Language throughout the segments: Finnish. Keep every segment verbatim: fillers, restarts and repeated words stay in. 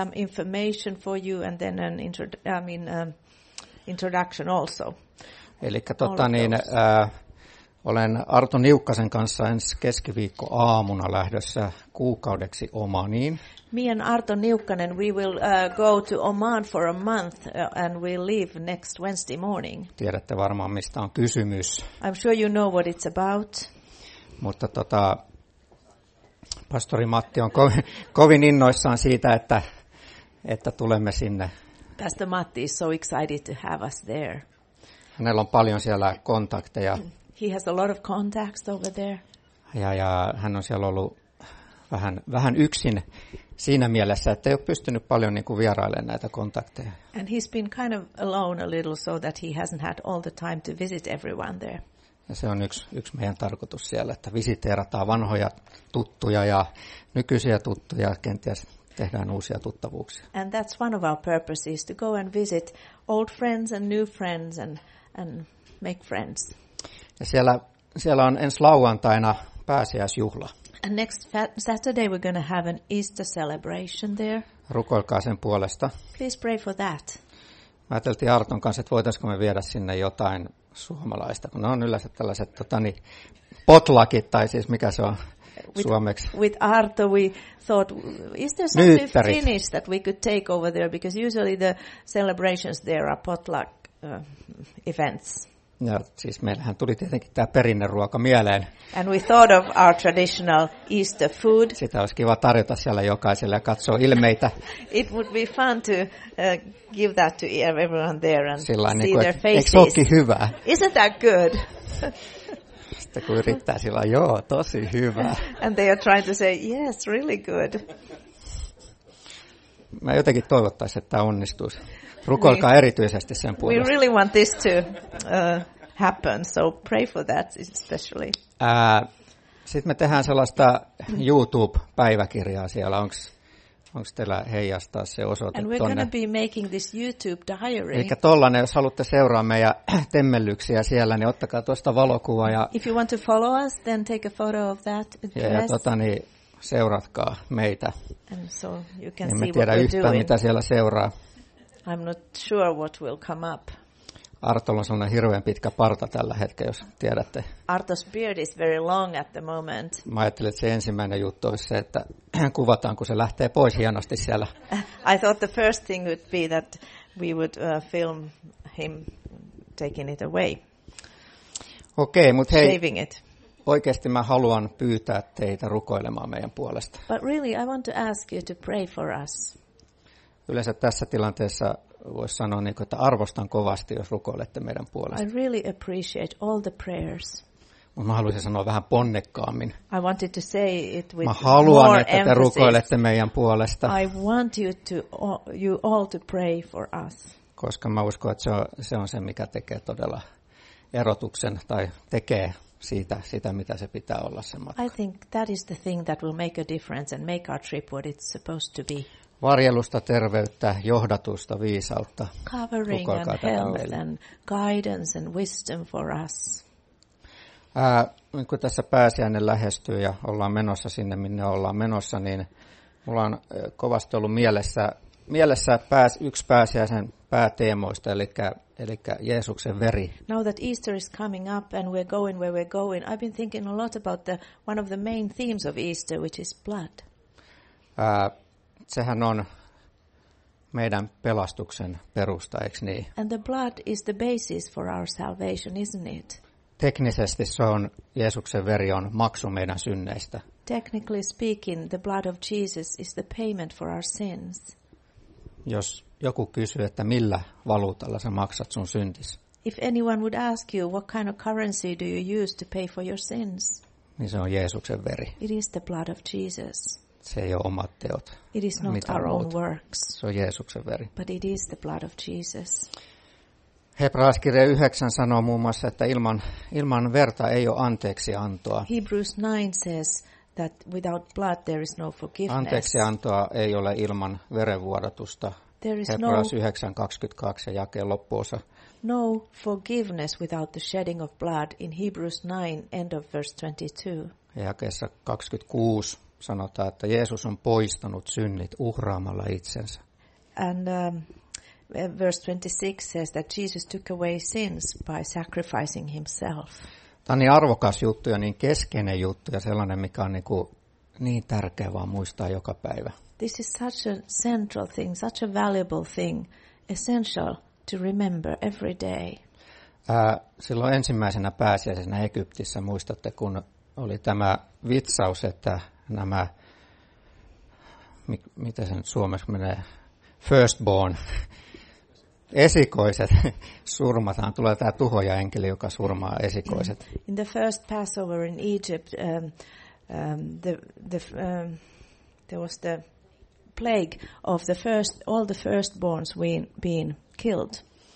some information for you and then an intro, I mean, um, introduction also. Eli tota niin, äh, olen Arto Niukkasen kanssa ensi keskiviikko aamuna lähdössä kuukaudeksi Omaniin. Me and Arto Niukkanen, we will uh, go to Oman for a month uh, and we'll leave next Wednesday morning. Tiedätte varmaan, mistä on kysymys. I'm sure you know what it's about. Mutta tota, pastori Matti on kovin, kovin innoissaan siitä, että, että tulemme sinne. Pastor Matti is so excited to have us there. Hänellä on paljon siellä kontakteja. He has a lot of contacts over there. Ja, ja hän on siellä ollut vähän, vähän yksin siinä mielessä, että ei ole pystynyt paljon niin kuin vierailemaan näitä kontakteja. And he's been kind of alone a little so that he hasn't had all the time to visit everyone there. Ja se on yksi, yksi meidän tarkoitus siellä, että visiteerataan vanhoja tuttuja ja nykyisiä tuttuja, kenties tehdään uusia tuttavuuksia. And that's one of our purposes, to go and visit old friends and new friends and, and make friends. Ja siellä, siellä on ensi lauantaina pääsiäisjuhla. And next Saturday we're going to have an Easter celebration there. Rukoilkaa sen puolesta. Please pray for that. Mä ajateltiin Arton kanssa, että voitaisiko me viedä sinne jotain suomalaista, kun ne on yleensä tällaiset totani, potlakit, tai siis mikä se on with, suomeksi? With Arto we thought, is there something Nyyttärit. Finnish that we could take over there? Because usually the celebrations there are potluck uh, events. Ja siis meillähän tuli tietenkin tämä perinneruoka mieleen. And we thought of our traditional Easter food. Sitä olisi kiva tarjota siellä jokaiselle ja katsoa ilmeitä. It would be fun to uh, give that to everyone there and Sillain see niin kuin, their et, faces. eikö se olekin hyvää? Isn't that good? Sitten kun yrittää sillä, joo, tosi hyvää. And they are trying to say, yes, really good. Mä jotenkin toivottaisin, että tämä onnistuisi. Rukoilkaa erityisesti sen puolesta. We really want this to uh, happen, so pray for that especially. Sitten me tehdään sellaista YouTube-päiväkirjaa siellä. Onko teillä heijastaa se osoite And we're tonne? going to be making this YouTube diary. Eli tollainen, jos haluatte seuraa meidän temmellyksiä siellä, niin ottakaa tuosta valokuva. Ja, If you want to follow us, then take a photo of that. ja, ja tota, niin, seuratkaa meitä. And so you can Emme see tiedä what we're yhtään, doing. mitä siellä seuraa. I'm not sure what will come up. Artolla on sellainen hirveän pitkä parta tällä hetkellä, jos tiedätte. Arto's beard is very long at the moment. Mä ajattelin, että se ensimmäinen juttu olisi se, että kuvataan, kun se lähtee pois hienosti siellä. I thought the first thing would be that we would uh, film him taking it away, Okei, mutta hei, shaving it. oikeasti mä haluan pyytää teitä rukoilemaan meidän puolesta. But really, I want to ask you to pray for us. Yleensä tässä tilanteessa voisi sanoa, että arvostan kovasti, jos rukoilette meidän puolesta. I really appreciate all the prayers. Mutta mä haluaisin sanoa vähän ponnekkaammin. I wanted to say it with Mä haluan, more että te emphasis. rukoilette meidän puolesta, I want you to you all to pray for us. koska mä uskon, että se on se, on se mikä tekee todella erotuksen tai tekee siitä, sitä, mitä se pitää olla se matka. I think that is the thing that will make a difference and make our trip what it's supposed to be. Varjelusta, terveyttä, johdatusta, viisautta. Covering Rukoilkaa and tätä health meille. and guidance and wisdom for us. Ää, kun tässä pääsiäinen lähestyy ja ollaan menossa sinne, minne ollaan menossa, niin mulla on kovasti ollut mielessä, mielessä pääs, yksi pääsiäisen pääteemoista, eli, eli Jeesuksen veri. Now that Easter is coming up and we're going where we're going, I've been thinking a lot about the one of the main themes of Easter, which is blood. Ää, sehän on meidän pelastuksen perusta, eikö niin? And the blood is the basis for our salvation, isn't it? Teknisesti se on, Jeesuksen veri on maksu meidän synneistä. Technically speaking, the blood of Jesus is the payment for our sins. Jos joku kysyy, että millä valuutalla sä maksat sun syntis, If anyone would ask you, what kind of currency do you use to pay for your sins? niin se on Jeesuksen veri. It is the blood of Jesus. Se ei ole omat teot. It is not Mitään our own muuta. works, Se on Jeesuksen veri. but it is the blood of Jesus. Hebraalaiskirja yhdeksän sanoo muun muassa, että ilman, ilman verta ei ole anteeksiantoa. Hebrews nine says that without blood there is no forgiveness. Anteeksiantoa ei ole ilman verenvuodatusta. There is no, Hebreas yhdeksän kaksikymmentäkaksi ja jakeen loppuosa. no forgiveness without the shedding of blood in Hebrews nine, end of verse twenty-two. Ja jakeessa kaksikymmentäkuusi sanotaan, että Jeesus on poistanut synnit uhraamalla itsensä. And um, verse twenty-six says that Jesus took away sins by sacrificing himself. Tämä on niin arvokas juttu ja niin keskeinen juttu ja sellainen, mikä on niin, kuin niin tärkeä vaan muistaa joka päivä. This is such a central thing, such a valuable thing, essential to remember every day. Ää, silloin ensimmäisenä pääsiäisenä Egyptissä, muistatte, kun oli tämä vitsaus, että nämä, mi, miten se nyt suomeksi menee, firstborn, esikoiset surmataan. Tulee tämä tuhoajaenkeli, joka surmaa esikoiset. In the first Passover in Egypt, um, um, the, the, um, there was the plague of the first, all the firstborns being killed.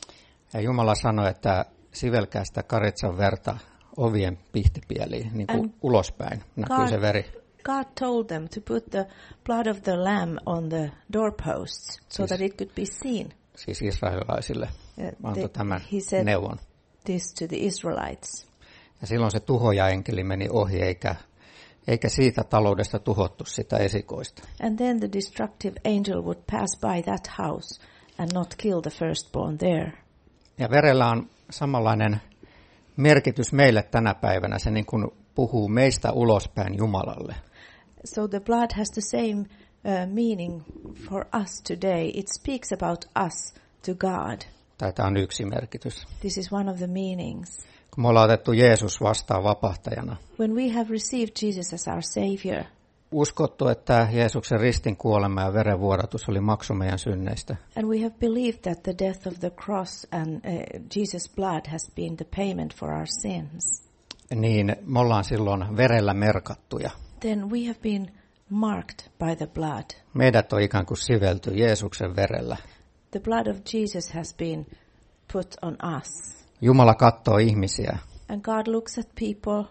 Ja Jumala sanoi, että sivelkää sitä karitsan verta ovien pihtipieliin, niin kuin ulospäin näkyy God, se veri. God told them to put the blood of the lamb on the doorposts so Siis, that it could be seen. Siis israelilaisille Uh, antoi tämän he said neuvon. this to the Israelites. Ja silloin se tuhoajaenkeli meni ohi, eikä, eikä siitä taloudesta tuhottu sitä esikoista. And then the destructive angel would pass by that house and not kill the firstborn there. Ja verellä on samanlainen merkitys meille tänä päivänä. Se niin kuin puhuu meistä ulospäin Jumalalle. So the blood has the same uh, meaning for us today. It speaks about us to God. Tai tämä on yksi merkitys. This is one of the meanings. Kun me ollaan otettu Jeesus vastaan vapahtajana. When we have received Jesus as our Savior. Uskottu, että Jeesuksen ristin kuolema ja verenvuodatus oli maksu meidän synneistä. And we have believed that the death of the cross and uh, Jesus' blood has been the payment for our sins. Niin me ollaan silloin verellä merkattuja. Then we have been marked by the blood. Meidät on ikään kuin sivelty Jeesuksen verellä. The blood of Jesus has been put on us. Jumala katsoo ihmisiä. And God looks at people.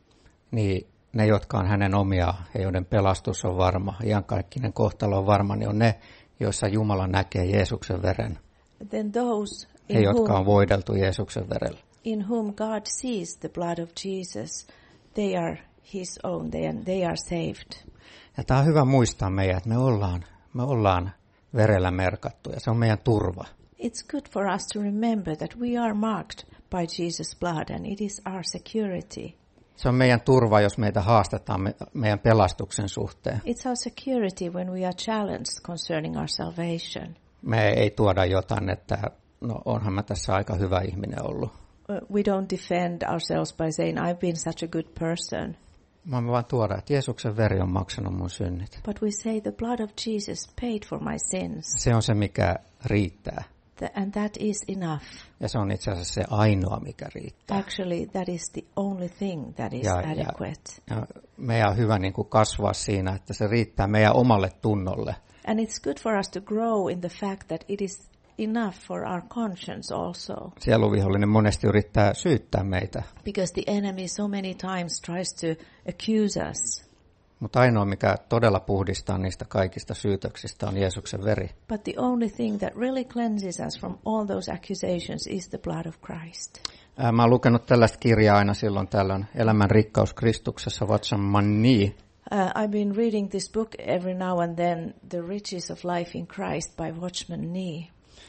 Niin ne, jotka on hänen omia ja joiden pelastus on varma, iankaikkinen kohtalo on varma, niin on ne, joissa Jumala näkee Jeesuksen veren. Then those He, in jotka whom, on voideltu Jeesuksen verellä. in whom God sees the blood of Jesus, they are his own, they are, they are saved. Ja tämä on hyvä muistaa meidän, että me ollaan, me ollaan verellä merkattuja. Se on meidän turva. It's good for us to remember that we are marked by Jesus' blood and it is our security. Se on meidän turva, jos meitä haastetaan me, meidän pelastuksen suhteen. It's our security when we are challenged concerning our salvation. Me ei tuoda jotain, että no onhan mä tässä aika hyvä ihminen ollut. Uh, we don't defend ourselves by saying, I've been such a good person. Mä vaan tuoda, että Jeesuksen veri on maksanut mun synnit. But we say the blood of Jesus paid for my sins. Se on se, mikä riittää. The, and that is enough. Ja se on itse asiassa se ainoa, mikä riittää. Actually, that is the only thing that is ja, adequate. Ja, ja meidän on hyvä niin kuin kasvaa siinä, että se riittää meidän omalle tunnolle. And it's good for us to grow in the fact that it is enough for our conscience also. Sieluvihollinen monesti yrittää syyttää meitä. Because the enemy so many times tries to accuse us. Mutta ainoa, mikä todella puhdistaa niistä kaikista syytöksistä, on Jeesuksen veri. But the only thing that really cleanses us from all those accusations is the blood of Christ. Ää, mä oon lukenut tällaista kirjaa aina silloin tällöin, Elämän rikkaus Kristuksessa, Watchman Nee. Uh, I've been reading this book every now and then, The Riches of Life in Christ by Watchman Nee.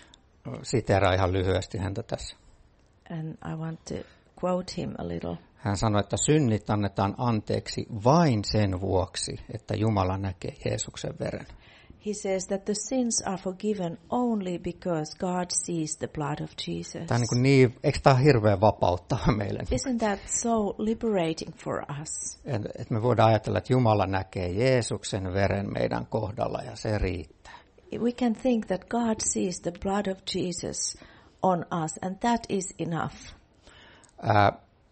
Siteeraan ihan lyhyesti häntä tässä. And I want to quote him a little. Hän sanoi, että synnit annetaan anteeksi vain sen vuoksi, että Jumala näkee Jeesuksen veren. He says that the sins are forgiven only because God sees the blood of Jesus. Tämä on niin, kuin niin, eikö tämä ole hirveän vapauttava meille? Isn't that so liberating for us? Että et me voidaan ajatella, että Jumala näkee Jeesuksen veren meidän kohdalla ja se riittää. We can think that God sees the blood of Jesus on us and that is enough. Ää,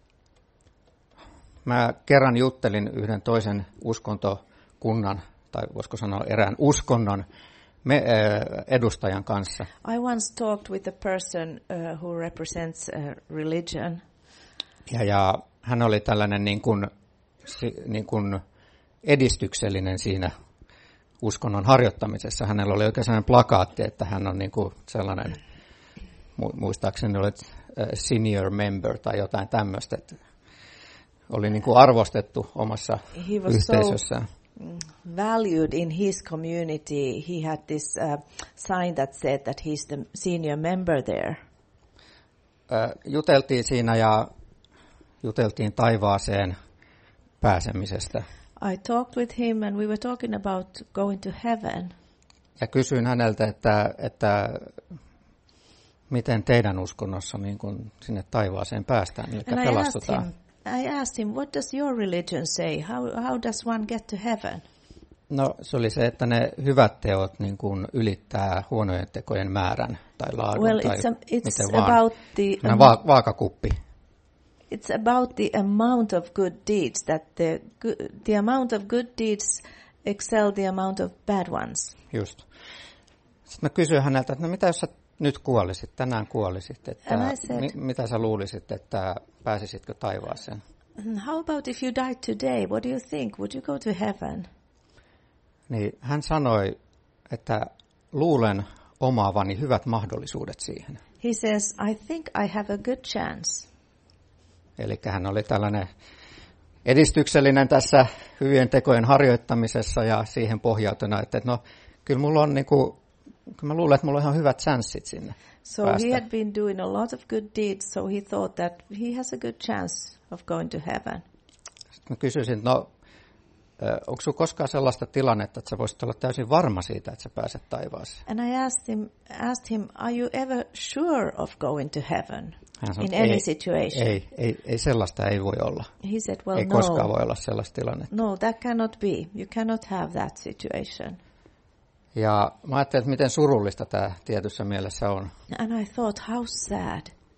mä kerran juttelin yhden toisen uskontokunnan, tai voisiko sanoa erään uskonnon me, ää, edustajan kanssa. I once talked with a person uh, who represents a religion. Ja, ja hän oli tällainen niin kuin, si, niin kuin edistyksellinen siinä uskonnon harjoittamisessa. Hänellä oli oikein sellainen plakaatti, että hän on niin kuin sellainen, muistaakseni olet senior member tai jotain tämmöistä, että oli niin kuin arvostettu omassa He was yhteisössään. So, valued in his community. He had this uh, sign that said that he's the senior member there. Ö, juteltiin siinä ja juteltiin taivaaseen pääsemisestä. I talked with him and we were talking about going to heaven. Ja kysyin häneltä, että, että miten teidän uskonnossa niin kun sinne taivaaseen päästään, eli And I pelastutaan. asked him, I asked him, what does your religion say? How, how does one get to heaven? No se oli se, että ne hyvät teot niin kun ylittää huonojen tekojen määrän tai laadun Well, tai it's, a, it's miten vaan. about the Um, va- vaakakuppi. it's about the amount of good deeds, that the good, the amount of good deeds excel the amount of bad ones. Just. Sitten mä kysyin häneltä, että no mitä jos sä nyt kuolisit, tänään kuolisit, että said, mi- mitä sä luulisit, että pääsisitkö taivaaseen? How about if you died today? What do you think? Would you go to heaven? Niin hän sanoi, että luulen omaavani hyvät mahdollisuudet siihen. He says, I think I have a good chance. Eli hän oli tällainen edistyksellinen tässä hyvien tekojen harjoittamisessa ja siihen pohjautuna, että no kyllä mulla on niinku, kyllä mä luulen, että mulla on ihan hyvät chanssit sinne So päästä. he had been doing a lot of good deeds, so he thought that he has a good chance of going to heaven. Sitten mä kysyisin, että no onko sinulla koskaan sellaista tilannetta, että sä voisit olla täysin varma siitä, että sä pääset taivaaseen? And I asked him, asked him, are you ever sure of going to heaven Hän sanoi, in ei, any situation? Ei, ei, ei sellaista ei voi olla. He said, well, Ei no, koskaan voi olla sellaista tilannetta. no, that cannot be. You cannot have that situation. Ja mä ajattelin, että miten surullista tämä tietyssä mielessä on. And I thought, how sad.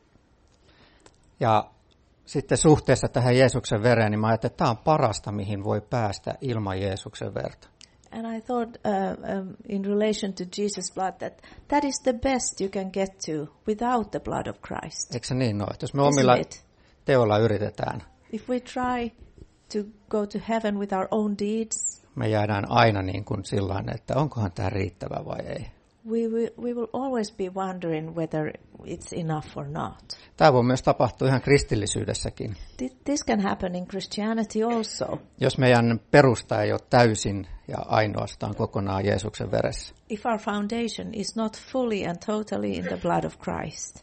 Ja sitten suhteessa tähän Jeesuksen vereen, niin mä ajattelin, että tämä on parasta, mihin voi päästä ilman Jeesuksen verta. And I thought, uh, um, in relation to Jesus' blood, that that is the best you can get to without the blood of Christ. Eikö se niin ole? Että jos me omilla Isn't it? teoilla yritetään, If we try to go to heaven with our own deeds, me jäädään aina niin kuin sillain, että onkohan tämä riittävä vai ei. we will, we will always be wondering whether it's enough or not. Tämä voi myös tapahtua ihan kristillisyydessäkin. Thi- This can happen in Christianity also. Jos meidän perusta ei ole täysin ja ainoastaan kokonaan Jeesuksen veressä. If our foundation is not fully and totally in the blood of Christ.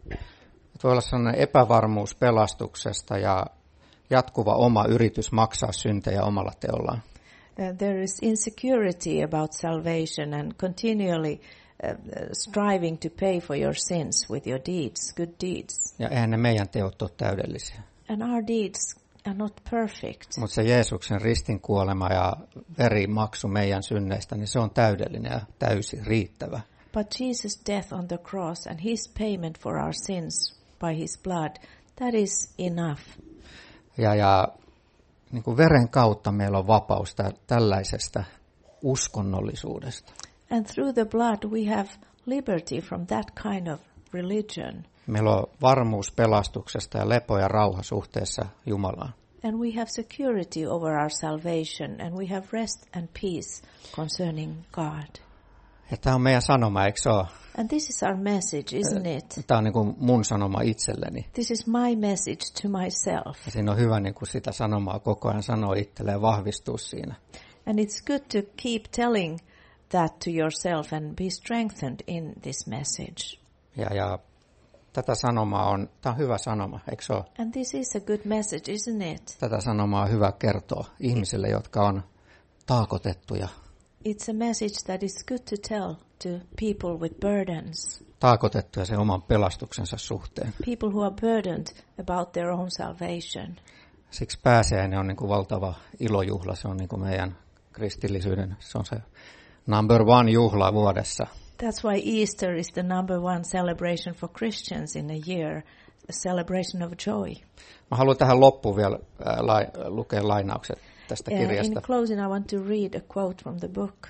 Voi olla sellainen epävarmuus pelastuksesta ja jatkuva oma yritys maksaa syntejä omalla teollaan. Uh, there is insecurity about salvation and continually uh, uh, striving to pay for your sins with your deeds, good deeds. Ja eihän ne meidän teot ole täydellisiä. And our deeds are not perfect. Mutta se Jeesuksen ristin kuolema ja verimaksu meidän synneistä, niin se on täydellinen ja täysin riittävä. But Jesus' death on the cross and his payment for our sins by his blood, that is enough. Ja, ja niin kuin veren kautta meillä on vapaus tä- tällaisesta uskonnollisuudesta. And through the blood we have liberty from that kind of religion. Meillä on varmuus pelastuksesta ja lepo ja rauha suhteessa Jumalaan. And we have security over our salvation and we have rest and peace concerning God. Ja tämä on meidän sanoma, eikö se ole? And this is our message, isn't it? Tämä on niin kuin mun sanoma itselleni. This is my message to myself. Ja siinä on hyvä niin kuin sitä sanomaa koko ajan sanoa itselleen ja vahvistua siinä. And it's good to keep telling that to yourself and be strengthened in this message. Ja, ja tätä sanomaa on, tämä on hyvä sanoma, eikö se ole? And this is a good message, isn't it? Tätä sanomaa on hyvä kertoa ihmisille, jotka on taakotettuja. It's a message that is good to tell to people with burdens. Taakotettuja sen oman pelastuksensa suhteen. People who are burdened about their own salvation. Siksi pääsiäinen on niin kuin valtava ilojuhla. Se on niin kuin meidän kristillisyyden, se on se number one juhla vuodessa. That's why Easter is the number one celebration for Christians in a year, a celebration of joy. Mä haluan tähän loppuun vielä äh, lai, lukea lainaukset tästä Uh, kirjasta. in closing, I want to read a quote from the book.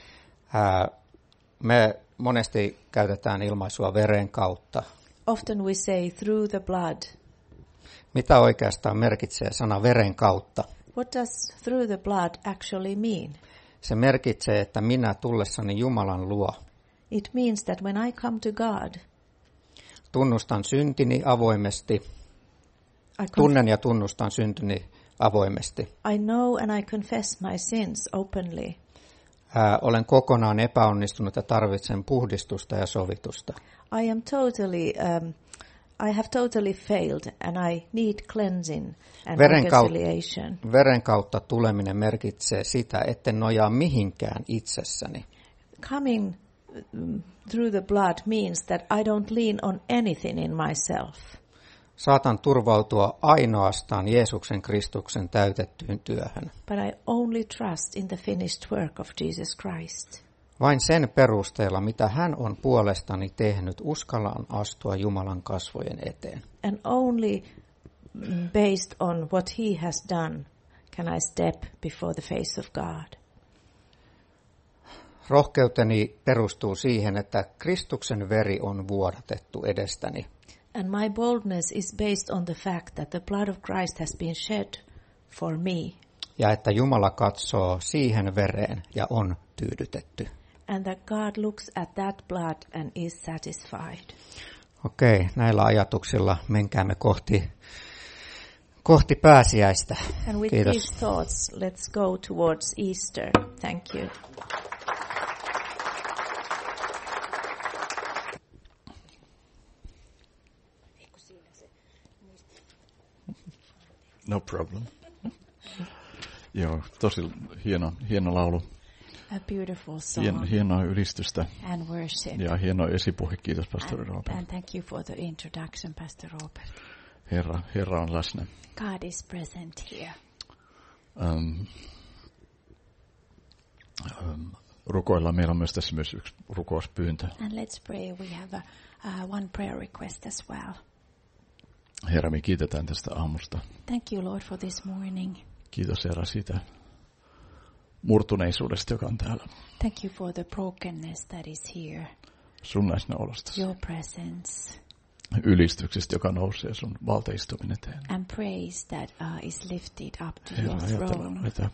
Äh, me monesti käytetään ilmaisua veren kautta. Often we say through the blood. Mitä oikeastaan merkitsee sana veren kautta? What does through the blood actually mean? Se merkitsee, että minä tullessani Jumalan luo It means that when I come to God, tunnustan syntini avoimesti, I, conf- tunnen ja tunnustan syntini avoimesti. I know and I confess my sins openly. Ää, olen kokonaan epäonnistunut ja tarvitsen puhdistusta ja sovitusta. I am totally, um, I have totally failed and I need cleansing and Veren reconciliation. Kautta, veren kautta tuleminen merkitsee sitä, etten nojaa mihinkään itsessäni. Coming um, through the blood means that I don't lean on anything in myself. Saatan turvautua ainoastaan Jeesuksen Kristuksen täytettyyn työhön. But I only trust in the finished work of Jesus Christ. Vain sen perusteella, mitä hän on puolestani tehnyt, uskallan astua Jumalan kasvojen eteen. And only based on what he has done can I step before the face of God. Rohkeuteni perustuu siihen, että Kristuksen veri on vuodatettu edestäni. And my boldness is based on the fact that the blood of Christ has been shed for me. Ja että Jumala katsoo siihen vereen ja on tyydytetty. And that God looks at that blood and is satisfied. Okei, näillä ajatuksilla menkäämme kohti, kohti pääsiäistä. And with Kiitos. these thoughts, let's go towards Easter. Thank you. No problem. Joo, tosi hieno, hieno laulu. A beautiful song. Hien, hienoa ylistystä and worship. ja hieno esipuhe. Kiitos, pastori And, Robert. and thank you for the introduction, Pastor Robert. Herra, Herra on läsnä. God is present here. Um, um, rukoillaan. Meillä on myös tässä myös yksi rukouspyyntö. And let's pray. We have a, uh, one prayer request as well. Herra, me kiitetään tästä aamusta. Thank you, Lord, for this morning. Kiitos, Herra, siitä murtuneisuudesta, joka on täällä. Thank you for the brokenness that is here. Sun läsnäolosta. Your presence. Ylistyksestä, joka nousee sun valtaistumin eteen. And praise that uh, is lifted up to Herra, your ajatellaan throne. näitä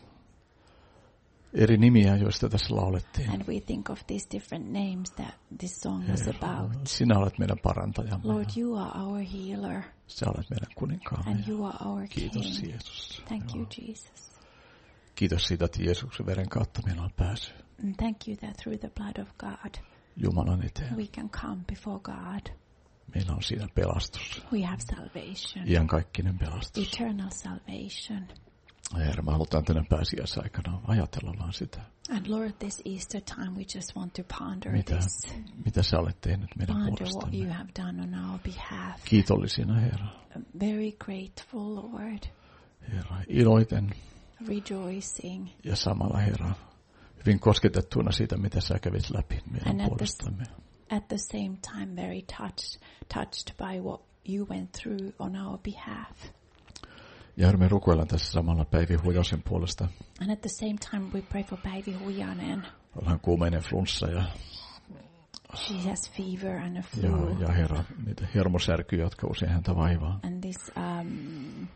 eri nimiä, joista tässä laulettiin. And we think of these different names that this song was Herra, about. sinä olet meidän parantajamme. Lord, you are our healer. Sä olet meidän kuninkaamme. And you are our Kiitos, King. Jeesus. Thank Joo. you, Jesus. Kiitos siitä, että Jeesuksen veren kautta meillä on pääsy And thank you that through the blood of God, Jumalan eteen. we can come before God. Meillä on siinä pelastus. We have salvation, Iankaikkinen pelastus. eternal salvation. Herra, me halutaan tänä pääsiäisaikana ajatella vaan sitä, And Lord, this Easter time, we just want to ponder mitä, this. mitä sä olet tehnyt meidän Ponder what you puolestamme. have done on our behalf. Kiitollisina, Herra. Very grateful, Lord, Herra, iloiten rejoicing. ja samalla, Herra, hyvin kosketettuina siitä, mitä sä kävit läpi meidän And at the, puolestamme. at the same time, very touched, touched by what you went through on our behalf. Ja Herra, me rukoillaan tässä samalla Päivi Huijasen puolesta. And at the same time, we pray for Päivi Huijanen. Ollaan kuumeinen flunssa ja, She has fever and a ja, flu. ja Herra, niitä hermosärkyjä, jotka usein häntä vaivaa. And this um,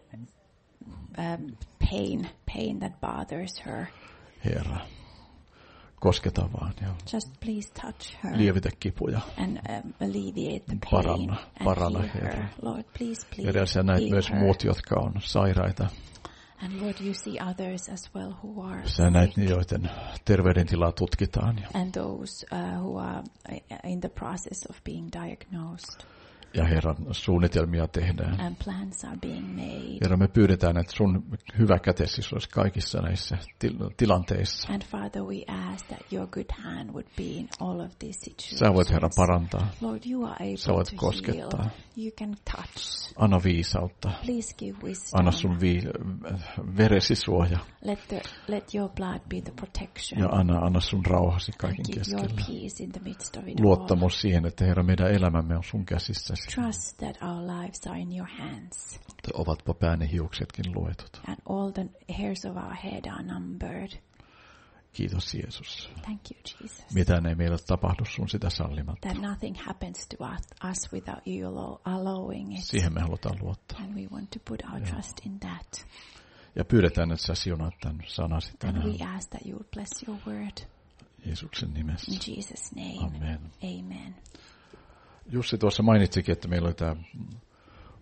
um, pain, pain that bothers her. Herra, kosketa vaan ja Just please touch her lievitä kipuja. and um, alleviate the pain Paranna, and paranna, heal Herra. her. Lord, please, please Herra, sä näet heal myös her. muut, jotka on sairaita. And Lord, you see others as well who are Sä näet sick. ne, joiden terveydentilaa tutkitaan. Ja, And those uh, who are uh, in the process of being diagnosed. ja Herra, suunnitelmia tehdään. And plans are being made. Herra, me pyydetään, että sun hyvä kätesi olisi kaikissa näissä til- tilanteissa. And Father, we ask that your good hand would be in all of these situations. Sä voit, Herra, parantaa. Lord, you are Sä able voit to koskettaa. heal. You can touch. Anna viisautta. Please give wisdom. Anna sun vi- veresi suoja. Let the let your blood be the protection. Ja anna, anna sun rauhasi And kaiken give your keskellä. peace in the midst of it Luottamus siihen, että Herra, meidän elämämme on sun käsissäsi. all. Trust that our lives are in your hands. Että ovatpa päänne hiuksetkin luetut. And all the hairs of our head are numbered. Kiitos, Jeesus. Thank you, Jesus. Mitään ei meille tapahdu sun sitä sallimatta. That nothing happens to us, us without you allow, allowing it. Siihen me halutaan luottaa. And we want to put our Joo. trust in that. Ja pyydetään, että sä siunaat tämän sanasi And tänään. we ask that you would bless your word. Jeesuksen In nimessä.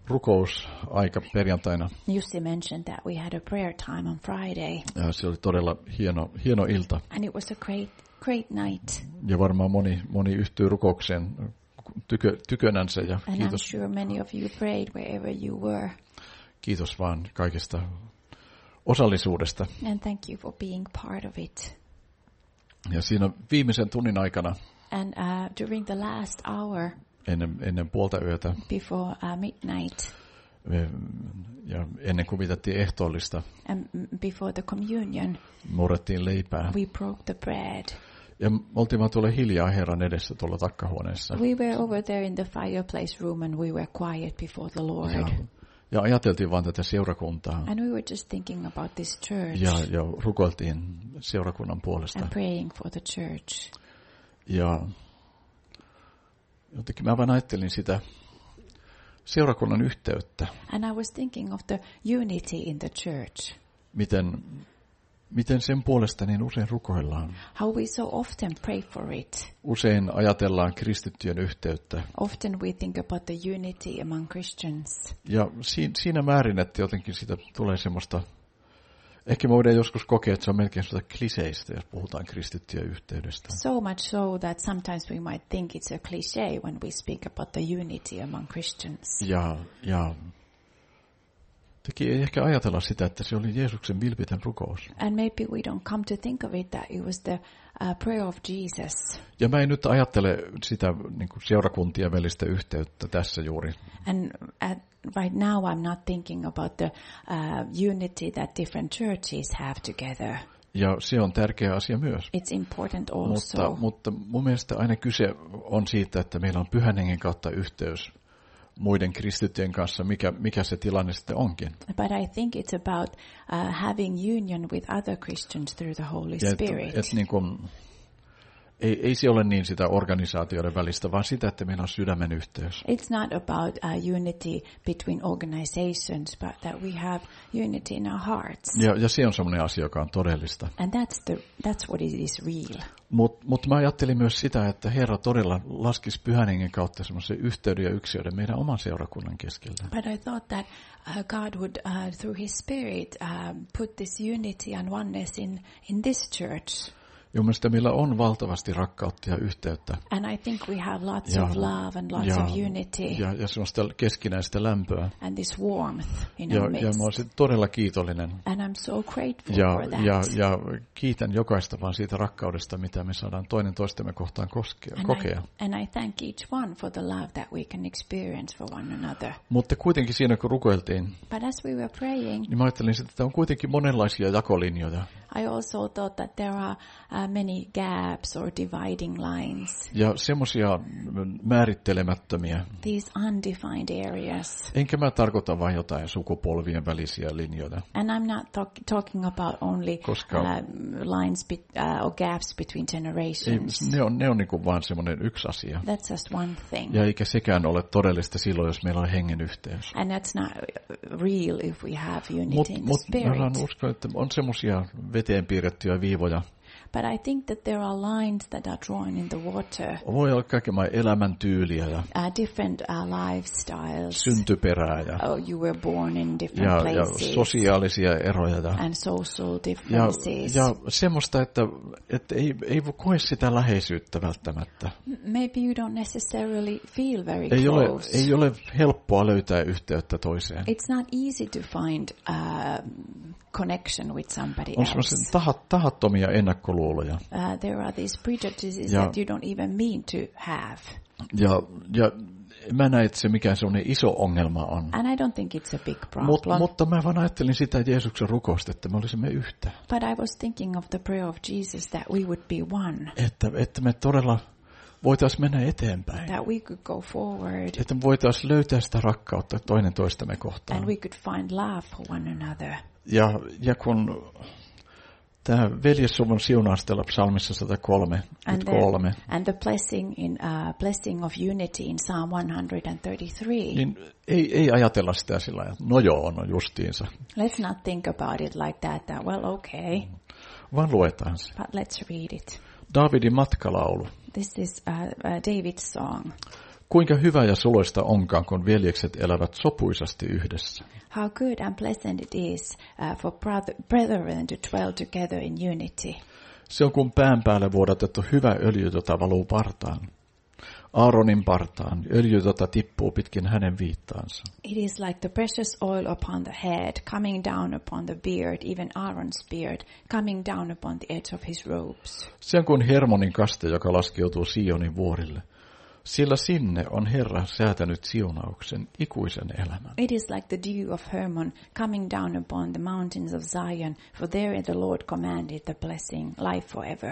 rukousaika perjantaina. Jussi mentioned that we had a prayer time on Friday. Ja se oli todella hieno, hieno ilta. And it was a great, great night. Ja varmaan moni, moni yhtyy rukoukseen tykö, tykönänsä. Ja And kiitos, I'm sure many of you prayed wherever you were. kiitos vaan kaikesta osallisuudesta. And thank you for being part of it. Ja siinä viimeisen tunnin aikana, And uh, during the last hour, ennen, ennen puolta yötä, before uh, midnight, me, ja ennen kuin viitattiin ehtoollista, and before the communion, murrettiin leipää. we broke the bread. Ja me oltiin vaan tuolla hiljaa Herran edessä tuolla takkahuoneessa. We were over there in the fireplace room and we were quiet before the Lord. Ja, ja ajateltiin vaan tätä seurakuntaa. And we were just thinking about this church Ja, ja rukoiltiin seurakunnan puolesta. and praying for the church. Ja jotenkin mä vaan ajattelin sitä seurakunnan yhteyttä. And I was thinking of the unity in the church. Miten, miten sen puolesta niin usein rukoillaan. How we so often pray for it. Usein ajatellaan kristittyjen yhteyttä. Often we think about the unity among Christians. Ja siinä, siinä määrin, että jotenkin siitä tulee semmoista, ehkä me voidaan joskus kokea, että se on melkein semmoista kliseistä, jos puhutaan kristittyjen yhteydestä. So much so that sometimes we might think it's a cliche when we speak about the unity among Christians. Ja, ja teki ei ehkä ajatella sitä, että se oli Jeesuksen vilpitön rukous. And maybe we don't come to think of it that it was the uh, prayer of Jesus. Ja mä en nyt ajattele sitä niin kuin seurakuntien välistä yhteyttä tässä juuri. And at, right now I'm not thinking about the uh, unity that different churches have together. Ja se on tärkeä asia myös. It's important also. Mutta, mutta mun mielestä aina kyse on siitä, että meillä on Pyhän Hengen kautta yhteys muiden kristittyjen kanssa, mikä, mikä se tilanne sitten onkin. But I think it's about uh, having union with other Christians through the Holy Ja Spirit. et, et niin kuin, ei, ei se ole niin sitä organisaatioiden välistä, vaan sitä, että meillä on sydämen yhteys. It's not about uh, unity between organizations, but that we have unity in our hearts. Ja, ja se on semmoinen asia, joka on todellista. And that's the that's what it is real. Mutta mut mä ajattelin myös sitä, että Herra todella laskisi Pyhän Hengen kautta semmoisen yhteyden ja ykseyden meidän oman seurakunnan keskellä. But I thought that uh, God would, uh, through His Spirit, uh, put this unity and oneness in, in this church. Ja mielestäni meillä on valtavasti rakkautta ja yhteyttä. And I think we have lots Ja, of love and lots ja, of unity ja, ja semmoista keskinäistä lämpöä. and this warmth in Ja, our ja midst. mä olisin todella kiitollinen. And I'm so grateful Ja, for that. ja, ja kiitän jokaista vaan siitä rakkaudesta, mitä me saadaan toinen toistemme kohtaan koskea, and, kokea. I, and I thank each one for the love that we can experience for one another. Mutta kuitenkin siinä, kun rukoiltiin, But as we were praying, niin mä ajattelin, että on kuitenkin monenlaisia jakolinjoja. I also thought that there are uh, many gaps or dividing lines. Ja semmoisia määrittelemättömiä. These undefined areas. Enkä mä tarkoita vain jotain sukupolvien välisiä linjoja. And I'm not talk- talking about only Koska uh, lines be- uh, or gaps between ei, generations. ne on, ne on niin kuin vaan semmoinen yksi asia. That's just one thing. Ja eikä sekään ole todellista silloin, jos meillä on hengen yhteys. And that's not real if we have unity Mutta in the mut, spirit. mä uskon, että on semmoisia veteen piirrettyjä viivoja. But I think that there are lines that are drawn in the water. Voi olla kaikenlaisia elämäntyyliä ja Uh, different uh, lifestyles. syntyperää ja, Oh, you were born in different ja, ja places. sosiaalisia eroja. Ja, And social ja, differences. ja semmoista, että, että ei, ei voi koe sitä läheisyyttä välttämättä. Maybe you don't necessarily feel very Ei ole, close. ei ole helppoa löytää yhteyttä toiseen. It's not easy to find uh, connection with somebody On else. semmoisia tahat, tahattomia ennakkoluuloja. Uh, there are these prejudices Ja- that you don't even mean to have. Ja, ja mä näen, että se mikään semmoinen iso ongelma on. And I don't think it's a big problem. Mut, mutta mä vaan ajattelin sitä Jeesuksen rukousta, että me olisimme yhtä. But I was thinking of the prayer of Jesus that we would be one. Että, että me todella voitaisiin mennä eteenpäin. That we could go forward. Että me voitaisiin löytää sitä rakkautta toinen toistemme kohtaan. And we could find love for one another. Ja, ja kun tämä veljessuvun siunaustella psalmissa sata kolme, And nyt the, kolme, and the blessing in uh, blessing of unity in Psalm one thirty-three. niin ei, ei ajatella sitä sillä lailla, että no joo, no justiinsa, Let's not think about it like that, that well, okay, vaan luetaan se. but let's read it. Daavidin matkalaulu. This is uh, uh, David's song. Kuinka hyvä ja suloista onkaan, kun veljekset elävät sopuisasti yhdessä. How good and pleasant it is uh, for brother, brethren to dwell together in unity. Se on kuin pään päälle vuodatettu hyvä öljy, jota valuu partaan. Aaronin partaan, öljy, jota tippuu pitkin hänen viittaansa. It is like the precious oil upon the head, coming down upon the beard, even Aaron's beard, coming down upon the edge of his robes. Se on kuin Hermonin kaste, joka laskeutuu Sionin vuorille. Sillä sinne on Herra säätänyt siunauksen, ikuisen elämän. It is like the dew of Hermon coming down upon the mountains of Zion, for there the Lord commanded the blessing, life forever.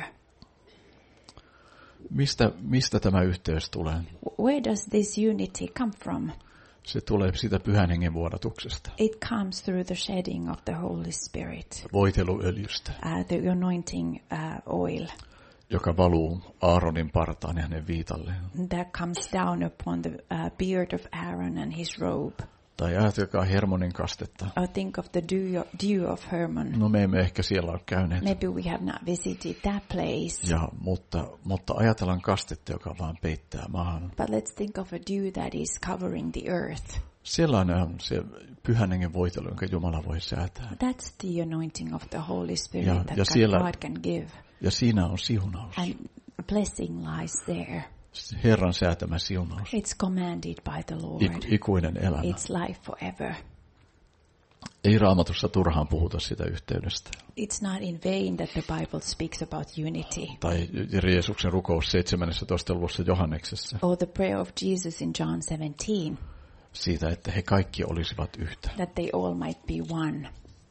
Mistä, mistä tämä yhteys tulee? Where does this unity come from? Se tulee siitä Pyhän Hengen vuodatuksesta. It comes through the shedding of the Holy Spirit. Voiteluöljystä. Uh, the anointing uh, oil. Joka valuu Aaronin partaan ja hänen viitalleen. That comes down upon the uh, beard of Aaron and his robe. Tai ajatelkaa Hermonin kastetta. Or think of the dew of, dew of Hermon. No me emme ehkä siellä ole käyneet. Maybe we have not visited that place. Ja, mutta, mutta ajatellaan kastetta, joka vaan peittää maahan. But let's think of a dew that is covering the earth. Sellainen on se Pyhän Hengen voitelu, jonka Jumala voi säätää. That's the anointing of the Holy Spirit Ja, that ja siellä, God can give. Ja siinä on siunaus. And a blessing lies there. Herran säätämä siunaus. It's commanded by the Lord. Iku, ikuinen elämä. It's life forever. Ei Raamatussa turhaan puhuta sitä yhteydestä. It's not in vain that the Bible speaks about unity. Tai Jeesuksen rukous seitsemännessä luvussa Johanneksessa. Or the prayer of Jesus in John seventeen. Siitä, että he kaikki olisivat yhtä. That they all might be one.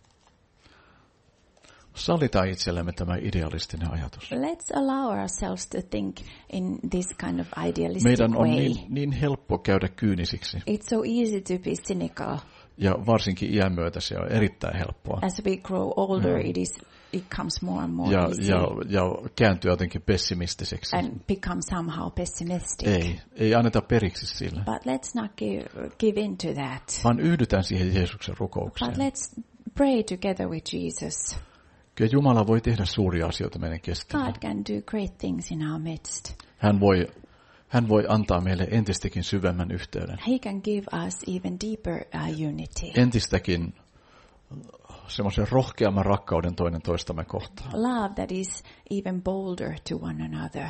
Sallitaan itsellemme tämä idealistinen ajatus. Let's allow ourselves to think in this kind of idealistic Meidän on way. niin, niin helppo käydä kyynisiksi. It's so easy to be cynical. Ja varsinkin iän myötä se on erittäin helppoa. As we grow older, mm. it is it comes more and more ja, easy. Ja, ja kääntyy jotenkin pessimistiseksi. And become somehow pessimistic. Ei, ei anneta periksi sille. But let's not give, give in to that. Vaan yhdytään siihen Jeesuksen rukoukseen. But let's pray together with Jesus. Kyllä Jumala voi tehdä suuria asioita meidän keskellä. God can do great things in our midst. Hän voi, hän voi antaa meille entistäkin syvemmän yhteyden. He can give us even deeper uh, unity. Entistäkin semmoisen rohkeamman rakkauden toinen toistamme kohtaan. Love that is even bolder to one another.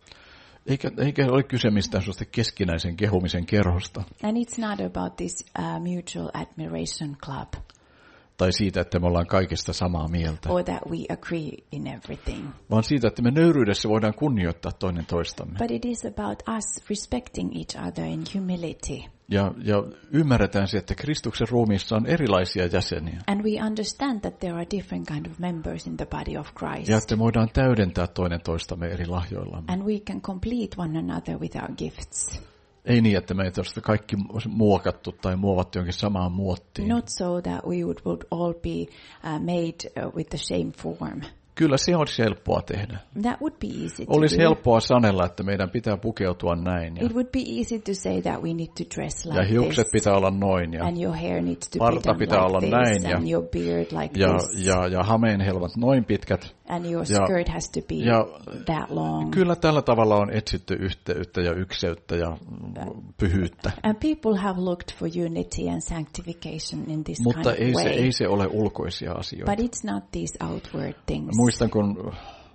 Eikä, eikä ole kyse mistään sellaista keskinäisen kehumisen kerhosta. And it's not about this uh, mutual admiration club. Tai siitä, että me ollaan kaikesta samaa mieltä. Or that we agree in everything. Vaan siitä, että me nöyryydessä voidaan kunnioittaa toinen toistamme. But it is about us respecting each other in humility. Ja, ja ymmärretään se, että Kristuksen ruumiissa on erilaisia jäseniä. And we understand that there are different kind of members in the body of Christ. Ja että voidaan täydentää toinen toistamme eri lahjoillamme. And we can complete one another with our gifts. Ei niin, että meitä olisi kaikki muokattu tai muovattu jonkin samaan muottiin. Not so that we would, would all be uh, made uh, with the same form. Kyllä se olisi helppoa tehdä. That would be easy to Olisi do. helppoa sanella, että meidän pitää pukeutua näin. Ja, It would be easy to say that we need to dress like ja hiukset this. pitää olla noin. Ja And your hair needs to parta be done pitää like olla this. näin. Ja, And your beard like ja, this. ja, ja hameenhelmat noin pitkät. And your ja, skirt has to be ja, that long. Kyllä tällä tavalla on etsitty yhteyttä ja ykseyttä ja pyhyyttä. And people have looked for unity and sanctification in this Mutta kind ei of way. se, ei se ole ulkoisia asioita. But it's not these outward things. Muistan, kun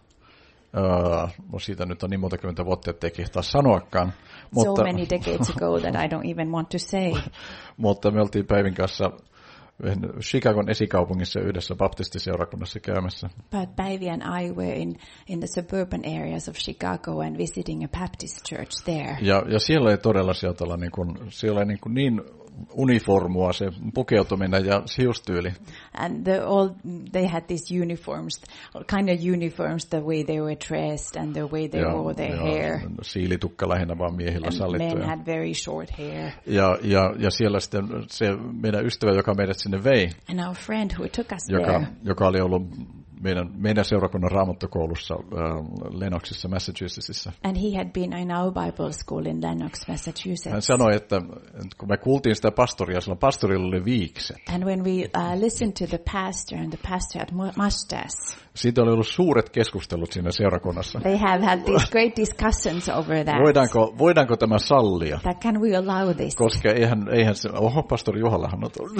Uh, siitä nyt on niin monta kymmentä vuotta, ettei kehtaa sanoakaan. Mutta, so many decades ago that I don't even want to say. Mutta me oltiin Päivin kanssa Chicagon esikaupungissa yhdessä baptistiseurakunnassa käymässä. But Päivi and I were in, in the suburban areas of Chicago and visiting a Baptist church there. Ja, ja siellä ei todella sieltä niin kuin, siellä ei niin, kuin niin uniformua se pukeutuminen ja siustyyli. And the, all, they had these uniforms, kind of uniforms, the way they were dressed and the way they ja, wore their ja hair. Siilitukka lähinnä vaan miehillä And sallittuja. men had very short hair. Ja, ja, ja siellä sitten se meidän ystävä, joka meidät sinne vei, And our friend who took us joka, there, joka oli ollut meidän, meidän seurakunnan raamattokoulussa äh, Lennoxissa, Massachusettsissa. And he had been in our Bible school in Lennox, Massachusetts. Hän sanoi, että kun me kuultiin sitä pastoria, silloin pastorilla oli viikset. And when we uh, listened to the pastor, and the pastor had mustache. Siitä oli ollut suuret keskustelut siinä seurakunnassa. They have had these great discussions over that. Voidaanko, voidaanko tämä sallia? That can we allow this? Koska eihän, eihän se, oho, pastori Juhallahan on tullut.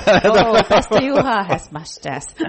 Oh, Pastor Juha has mustache.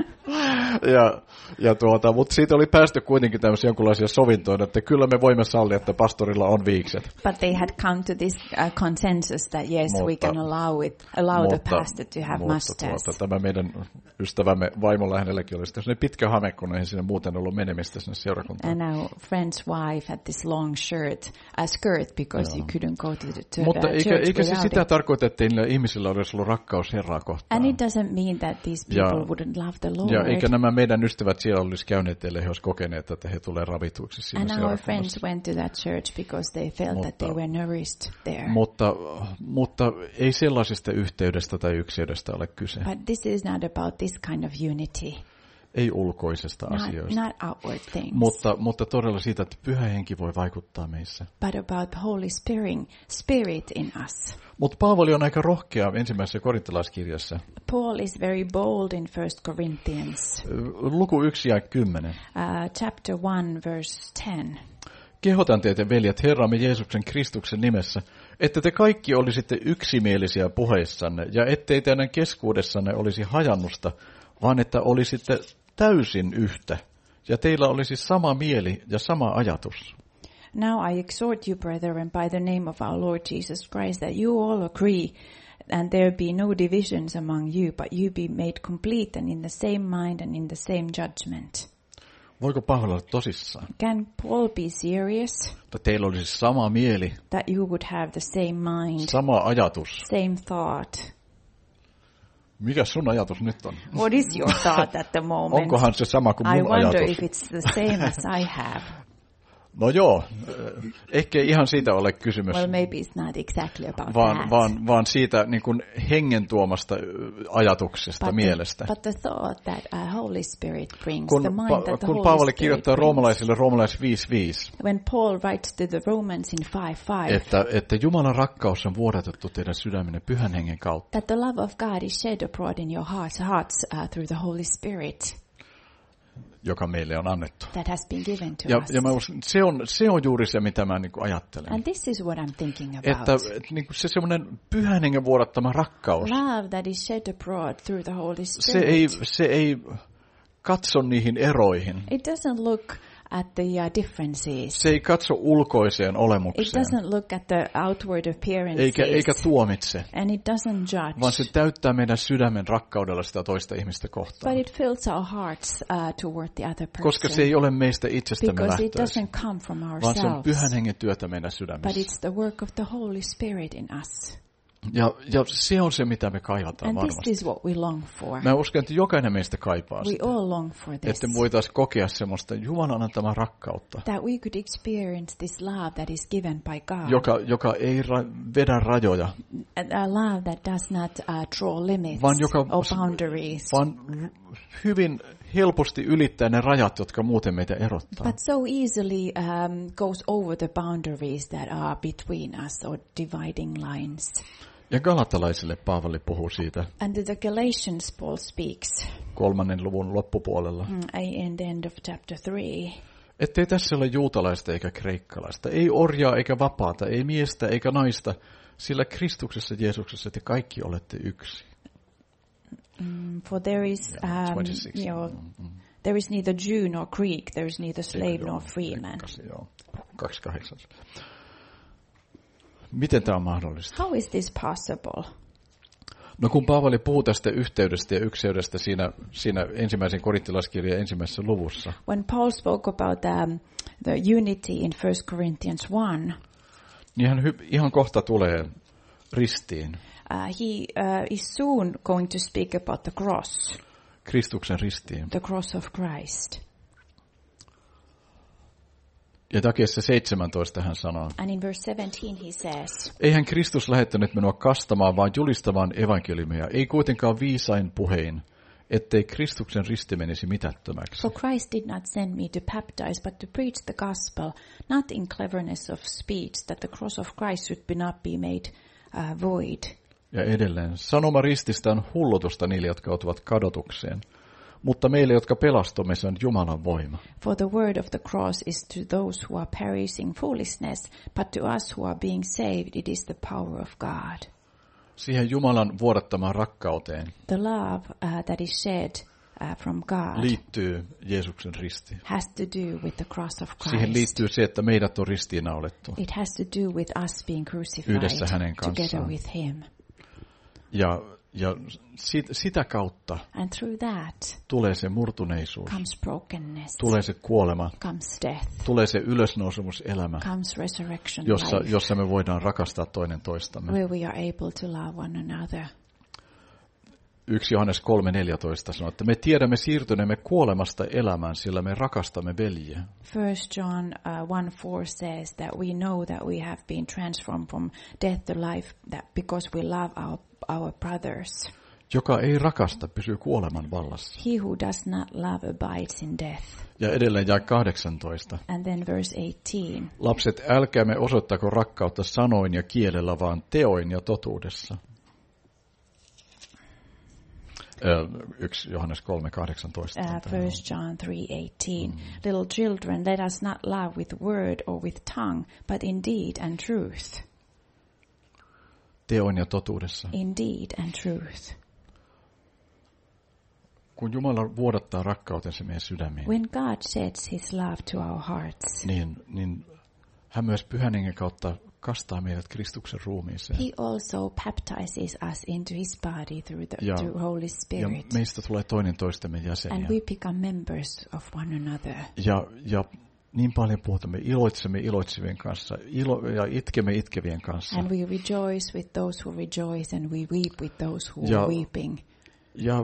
ja, ja tuota, mutta siitä oli päästy kuitenkin tämmöisiä jonkinlaisia sovintoja, että kyllä me voimme sallia, että pastorilla on viikset. But they had come to this uh, consensus that yes, mutta, we can allow it, allow mutta, the pastor to have mutta, mustache. Tuota, tämä meidän ystävämme vaimolla hänelläkin oli sitten pitkä hame, kun ei sinne muuten ollut menemistä sinne seurakuntaan. And our friend's wife had this long shirt, a skirt, because you couldn't go to the to mutta the eikä, church eikä se without sitä it. tarkoita, että niillä ihmisillä olisi ollut rakkaus Herraa kohtaan. And it doesn't mean that these people ja, wouldn't love the Lord. Ja eikä nämä meidän ystävät siellä olisi käyneet, ellei he olisi kokeneet, että he tulee ravituiksi siinä And our seurakunnassa. friends went to that church because they felt mutta, that they were nourished there. Mutta, mutta ei sellaisesta yhteydestä tai ykseydestä ole kyse. But this is not about this kind of unity. Ei ulkoisesta Not, asioista. not outward things. Mutta, mutta todella siitä, että Pyhä Henki voi vaikuttaa meissä. But about Holy Spirit, Spirit in us. Mutta Paavali on aika rohkea ensimmäisessä korintolaiskirjassa. Paul is very bold in First Corinthians. Luku yksi ja kymmenen. Uh, chapter one, verse ten. Kehotan teitä, veljet, Herramme Jeesuksen Kristuksen nimessä, että te kaikki olisitte yksimielisiä puheissanne, ja ettei teidän keskuudessanne olisi hajannusta, vaan että olisitte täysin yhtä, ja teillä olisi sama mieli ja sama ajatus. Now I exhort you, brethren, by the name of our Lord Jesus Christ, that you all agree, and there be no divisions among you, but you be made complete and in the same mind and in the same judgment. Voiko Paavali olla tosissaan? Can Paul be serious? Että teillä olisi sama mieli, That you would have the same mind, sama ajatus. same thought. Mikä sun ajatus nyt on? What is your thought at the moment? Onkohan se sama kuin I mun wonder ajatus? if it's the same as I have. No joo, ehkä ihan siitä ole kysymys, Well, maybe it's not exactly about vaan, that. vaan, vaan siitä niin kuin hengen tuomasta ajatuksesta, but mielestä. The, but the thought that uh, Holy Spirit brings, Kun, the mind pa, that the kun Holy Paavali Spirit kirjoittaa brings. roomalaisille roomalais viisi viisi, When Paul writes to the Romans in five five, että, että Jumalan rakkaus on vuodatettu teidän sydämenne Pyhän Hengen kautta. that the love of God is shed abroad in your hearts, hearts uh, through the Holy Spirit Joka meille on annettu. that has been given to Ja, us. ja mä uskon, se, on, se on juuri se, mitä mä niin kuin ajattelen. And this is what I'm thinking about. Että, että niin kuin se semmoinen Pyhän Hengen vuodattama rakkaus, Love that is shed abroad through the Holy se Spirit. ei, se ei katso niihin eroihin. It doesn't look at the uh, differences. Se ei katso ulkoiseen It olemukseen, doesn't look at the outward appearances. eikä, eikä tuomitse, And it doesn't judge. vaan se täyttää meidän sydämen rakkaudella sitä toista ihmistä kohtaan. But it fills our hearts uh, toward the other person. Koska se ei ole meistä itsestämme Because it lähtöisin, doesn't come from vaan se on ourselves. Pyhän Hengen työtä meidän But sydämessä. it's the work of the Holy Spirit in us. Ja, ja se on se, mitä me kaivataan And this varmasti. is what we long for. Mä uskon, että jokainen meistä kaipaa We sitä. all long for this. Että me voitaisiin kokea semmoista Jumalan antamaa rakkautta, That we could experience this love that is given by God. joka, joka ei ra- vedä rajoja, A, a love that does not uh, draw limits vaan joka or boundaries. vaan hyvin helposti ylittää ne rajat, jotka muuten meitä erottaa. But so easily um, goes over the boundaries that are between us or dividing lines. Ja galatalaisille Paavali puhuu siitä And to the Galatians Paul speaks kolmannen luvun loppupuolella. mm, in the end of chapter three. Ettei tässä ole juutalaista eikä kreikkalaista, ei orjaa eikä vapaata, ei miestä eikä naista, sillä Kristuksessa Jeesuksessa te kaikki olette yksi. Mm, for there is, Yeah, um, twenty-six. you know, Mm-hmm. there is neither Jew nor Greek, there is neither slave nor free man. Ekkas, joo, kaksikymmentäkahdeksan. Miten tämä on mahdollista? How is this possible? No kun Paavali puhuu tästä yhteydestä ja ykseydestä siinä, siinä ensimmäisen korinttilaiskirjan ensimmäisessä luvussa, When Paul spoke about um, the unity in First Corinthians one, niin hän hy- ihan kohta tulee ristiin, uh, he uh, is soon going to speak about the cross, Kristuksen ristiin. the cross of Christ. Ja jakeessa seitsemäntoista hän sanoo, And in verse seventeen he says, eihän Kristus lähettänyt minua kastamaan, vaan julistamaan evankeliumia, ei kuitenkaan viisain puhein, ettei Kristuksen risti menisi mitättömäksi. For Christ did not send me to baptize, but to preach the gospel, not in cleverness of speech, that the cross of Christ should be not be made uh, void. Ja edelleen, sanoma rististä on hullutusta niille, jotka joutuvat kadotukseen, mutta meille, jotka pelastumme, se on Jumalan voima. For the word of the cross is to those who are perishing foolishness, but to us who are being saved it is the power of God. Siihen Jumalan vuodattamaan rakkauteen The love uh, that is shed uh, from God liittyy Jeesuksen risti. has to do with the cross of Christ. Siihen liittyy se, että meidät on ristiinnaulettu It has to do with us being crucified yhdessä hänen together kanssaan. with him. Ja, ja sit, sitä kautta And through that tulee se murtuneisuus, comes brokenness, tulee se kuolema, comes death, tulee se ylösnousemuselämä, comes resurrection jossa, life, jossa me voidaan rakastaa toinen toistamme. where we are able to love one another. Yksi Johannes kolme neljätoista sanoo, että me tiedämme siirtyneemme kuolemasta elämään, sillä me rakastamme veljiä. First John uh, one four says that we know that we have been transformed from death to life that because we love our, our brothers. Joka ei rakasta, pysyy kuoleman vallassa. He who does not love abides in death. Ja edelleen jae kahdeksantoista. And then verse eighteen. Lapset, älkäämme osoittako rakkautta sanoin ja kielellä, vaan teoin ja totuudessa. Yksi Johannes kolme kahdeksantoista. Uh, First John three eighteen. Mm. Little children, let us not love with word or with tongue, but in deed and truth. Teoin ja totuudessa. In deed and truth. Kun Jumala vuodattaa rakkautensa meidän sydämiin, When God sheds his love to our hearts, niin, niin hän myös Pyhän Hengen kautta kastaa meidät Kristuksen ruumiiseen. he also baptizes us into his body through the Ja, through Holy ja Spirit. meistä tulee toinen toistemme And jäseniä. we become members of one another. Ja, ja niin paljon puhutamme, iloitsemme iloitsevien kanssa ilo, ja itkemme itkevien kanssa. And we rejoice with those who rejoice, and we weep with those who Ja- are weeping. Ja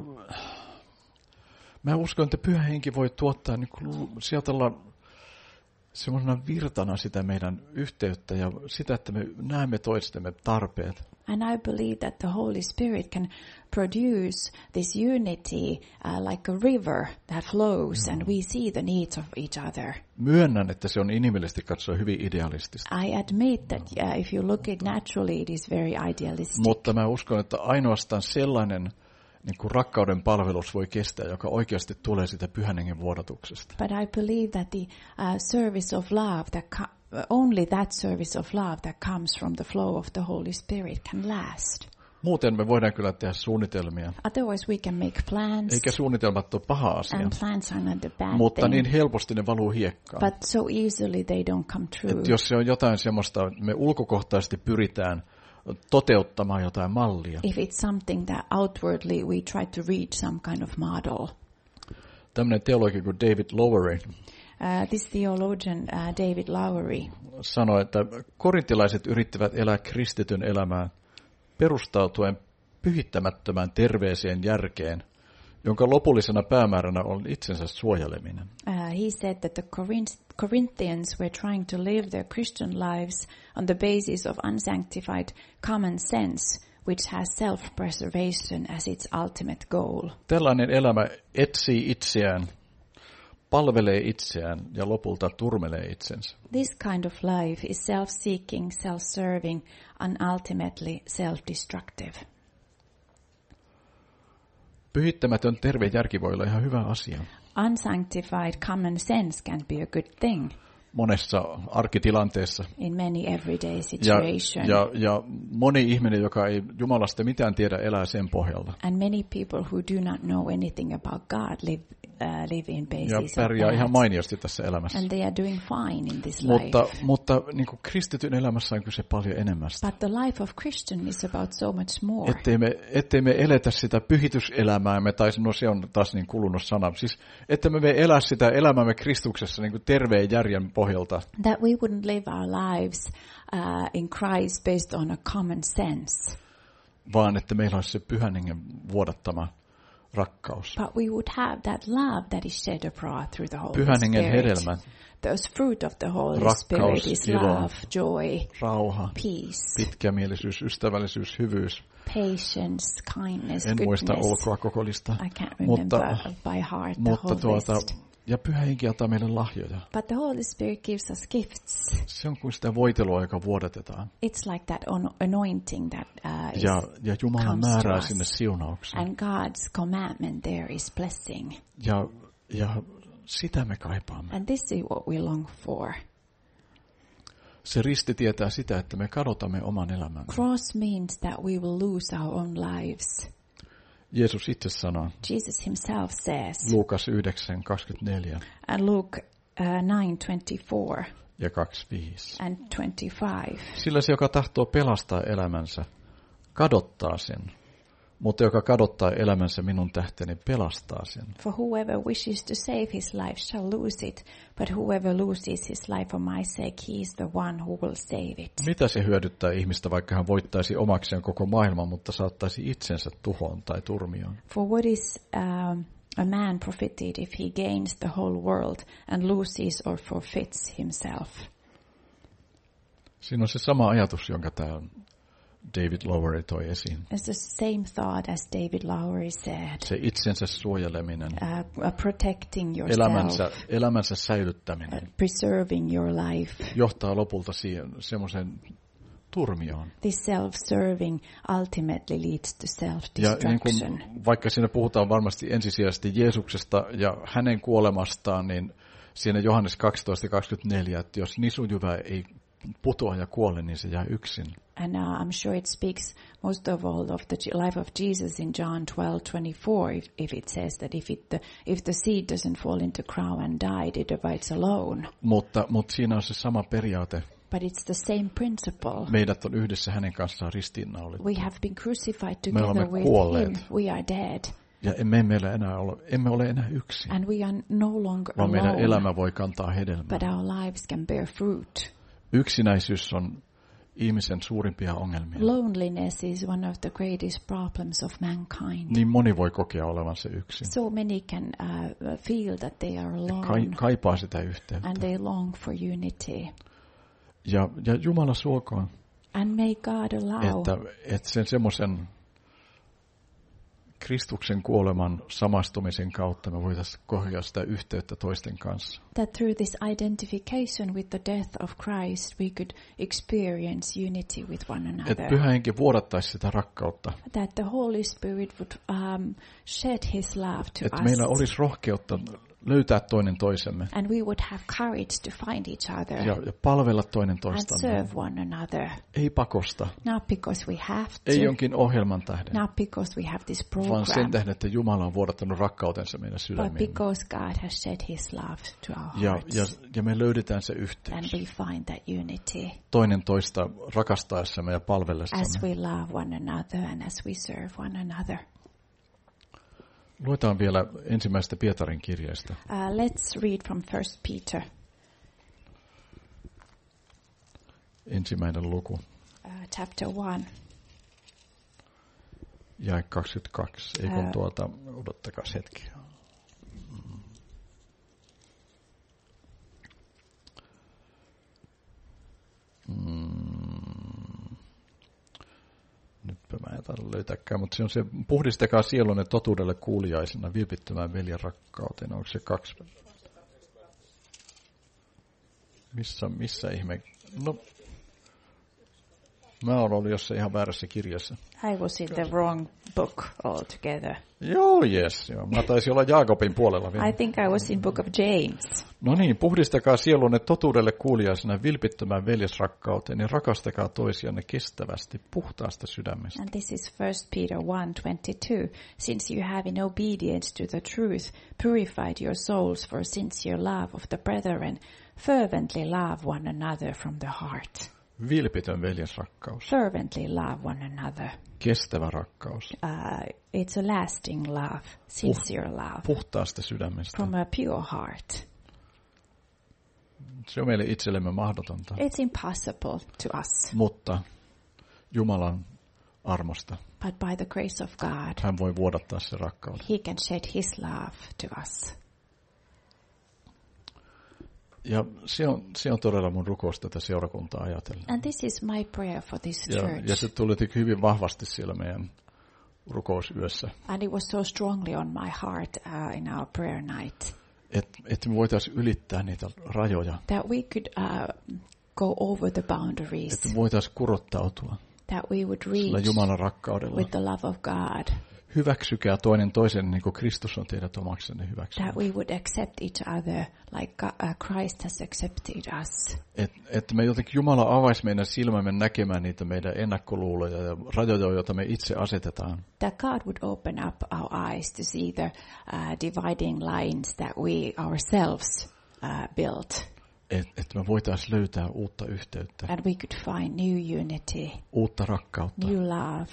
mä uskon, että Pyhä Henki voi tuottaa niin kuin, sieltä olla semmoisena virtana sitä meidän yhteyttä ja sitä, että me näemme toistemme tarpeet. And I believe that the Holy Spirit can produce this unity uh, like a river that flows, and we see the needs of each other. Myönnän, että se on inhimillisesti katsoen hyvin idealistista. I admit that uh, if you look at naturally, it is very idealistic. Mutta mä uskon, että ainoastaan sellainen niin kuin rakkauden palvelus voi kestää, joka oikeasti tulee sitä Pyhän Hengen vuodatuksesta. But I believe that the uh, service of love, that co- only that service of love that comes from the flow of the Holy Spirit can last. Muuten me voidaan kyllä tehdä suunnitelmia, Otherwise we can make plans, eikä suunnitelmat ole paha asia, and plans are not a bad mutta thing. niin helposti ne valuu hiekkaan. But so easily they don't come true. Että jos se on jotain semmoista, me ulkokohtaisesti pyritään toteuttamaan jotain mallia. If it's something that outwardly we try to reach some kind of model. Tämmöinen teologi kuin David Lowery Uh, this theologian, uh, David Lowery, sanoi, että korintilaiset yrittivät elää kristityn elämää perustautuen pyhittämättömään terveeseen järkeen, jonka lopullisena päämääränä on itsensä suojeleminen. uh, he said that the Corinth- Corinthians were trying to live their Christian lives on the basis of unsanctified common sense, which has self-preservation as its ultimate goal. Tällainen elämä etsii itseään, palvelee itseään ja lopulta turmelee itsensä. This kind of life is self-seeking, self-serving, and ultimately self-destructive. Pyhittämätön terve järki voi olla ihan hyvä asia. Unsanctified common sense can be a good thing Monessa arkitilanteessa. in many everyday Ja, situations. ja, ja moni ihminen, joka ei Jumalasta mitään tiedä, elää sen pohjalta. And many people who do not know anything about God live uh, live in Ja basis of pärjää ihan that. mainiosti tässä elämässä. And they are doing fine in this Mutta, life. mutta niin kuin kristityn elämässä on kyse paljon enemmästä. But the life of Christian is about so much more. Ettei me, ettei me eletä sitä pyhityselämäämme, tai no se on taas niin kulunut sana. Siis, ettei me me elä sitä elämäämme Kristuksessa niin kuin terveen järjen pohjalta, That we wouldn't live our lives uh, in Christ based on a common sense. vaan että meillä olisi se Pyhän Hengen vuodattama rakkaus. But we would have that love that is shed abroad through the Holy Pyhän hengen Spirit. hedelmä, Those fruit of the Holy Rakkaus, Spirit is ilo, love, joy, rauha, peace, pitkämielisyys, ystävällisyys, hyvyys. patience, kindness, En muista goodness. ulkoa koko listaa. I can't Mutta, remember by heart the mutta whole tuota, list. ja Pyhä Henki antaa meille lahjoja. But the Holy Spirit gives us gifts. Se on kuin sitä voitelua, joka vuodatetaan. It's like that on- anointing that uh, is, Ja, ja Jumala comes to määrää us. sinne siunauksen. And God's commandment there is blessing. Ja, ja sitä me kaipaamme. And this is what we long for. Se risti tietää sitä, että me kadotamme oman elämämme. Cross means that we will lose our own lives. Jeesus itse sanoo, Jesus himself says, Luukas yhdeksän kaksikymmentäneljä and Luke uh, nine twenty-four ja kaksikymmentäviisi. and twenty-five, Sillä se, joka tahtoo pelastaa elämänsä, kadottaa sen. Mutta joka kadottaa elämänsä minun tähteni, pelastaa sen. for whoever wishes to save his life shall lose it, but whoever loses his life for my sake, he is the one who will save it. Mitä se hyödyttää ihmistä, vaikka hän voittaisi omakseen koko maailman, mutta saattaisi itsensä tuhoon tai turmioon? For what is um, a man profited if he gains the whole world and loses or forfeits himself? Siinä on se sama ajatus, jonka tämä David Lowery toi esiin. It's the same thought as David Lowery said. Se itsensä suojeleminen, Uh, uh, protecting yourself, elämänsä, elämänsä säilyttäminen, uh, preserving your life. johtaa lopulta siihen semmoiseen turmioon. This self-serving ultimately leads to Ja niin self-destruction. kuin, vaikka siinä puhutaan varmasti ensisijaisesti Jeesuksesta ja hänen kuolemastaan, niin siinä Johannes kaksitoista kaksikymmentäneljä, että jos nisujyvä ei putoa ja kuole, niin se jää yksin. And uh, I'm sure it speaks most of all of the Je- life of Jesus in John twelve twenty-four, if, if it says that if, it, the, if the seed doesn't fall into ground and die, it abides alone. Mutta, mutta siinä on se sama periaate. But it's the same principle. Meidät on yhdessä hänen kanssaan ristiinnaulittu. We have been crucified Me olemme together with kuolleet. him. We are dead. Ja emme, meillä enää ole, emme ole enää yksin, And we are no longer vaan meidän alone. elämä voi kantaa hedelmää. But our lives can bear fruit. Yksinäisyys on ihmisen suurimpia ongelmia. Loneliness is one of the greatest problems of mankind. Niin moni voi kokea olevansa yksin. So many can uh, feel that they are alone Kai, kaipaa sitä yhteyttä. and they long for unity. Ja, ja Jumala suokoon, And may God allow että, että sen semmoisen Kristuksen kuoleman samastumisen kautta me voitaisiin kokea sitä yhteyttä toisten kanssa. that through this identification with the death of Christ we could experience unity with one Että another. Pyhä Henki vuodattaisi sitä rakkautta. That the Holy Spirit would um, shed his love to Että us. meillä olisi rohkeutta löytää toinen toisemme And we would have courage to find each other ja, ja palvella toinen and toistamme. serve one another. Ei pakosta, Not because we have to, ei jonkin ohjelman tähden, not because we have this vaan program, sen tähden, että Jumala on vuodattanut rakkautensa meidän but sydämiin. because God has shed his love to our Ja, hearts. ja, ja me löydetään se And yhteys we find that unity toinen toista rakastaessamme ja as palvellessamme. we love one another and as we serve one another. Luetaan vielä ensimmäisestä Pietarin kirjeestä. Uh, let's read from First Peter Ensimmäinen luku, uh, chapter one. jae kaksikymmentäkaksi. Ei kun Ää. tuota, odottakaa hetki. Mm. Nytpä mä en taida löytääkään, mutta se on se, puhdistakaa sielunne totuudelle kuuliaisena, vilpittömään veljen rakkauteen. Onko se kaksi? Missä, missä ihme? No, mä oon ollut jossain ihan väärässä kirjassa. I was in the wrong book altogether. Joo, jes. Joo. Mä taisin olla Jaakobin puolella vielä. I think I was in book of James. No niin, puhdistakaa sielunne totuudelle kuuliaisena vilpittömään veljesrakkauteen ja rakastakaa toisianne kestävästi puhtaasta sydämestä. And this is First Peter one twenty-two. Since you have in obedience to the truth purified your souls for sincere love of the brethren, fervently love one another from the heart. Vilpitön veljesrakkaus, Fervently love one another. kestävä rakkaus, Uh, it's a lasting love, sincere love, puhtaasta sydämestä. from a pure heart. Se on meille itsellemme mahdotonta, It's impossible to us. mutta Jumalan armosta. but by the grace of God, Hän voi vuodattaa sen rakkauden. he can shed his love to us. Ja se on, se on todella mun rukous tätä seurakuntaa ajatellen. And this is my prayer for this Ja, church. ja se tuli hyvin vahvasti siellä meidän rukousyössä. And it was so strongly on my heart uh, in our prayer night Että et me voitaisiin ylittää niitä rajoja. that we could uh, go over the boundaries, Että me voitaisiin kurottautua that we would sillä reach Jumalan rakkaudella. with the love of God, Hyväksykää toinen toisen niin kuin Kristus on teidät omaksenne hyväksynyt. that we would accept each other like God, uh, Christ has accepted us. Että et me jotenkin Jumala avaisi meidän silmämme näkemään niitä meidän ennakkoluuloja ja rajoja, joita me itse asetetaan. That God would open up our eyes to see the uh, dividing lines that we ourselves uh, built. Että et me voitaisiin löytää uutta yhteyttä, And we could find new unity, uutta rakkautta. new love.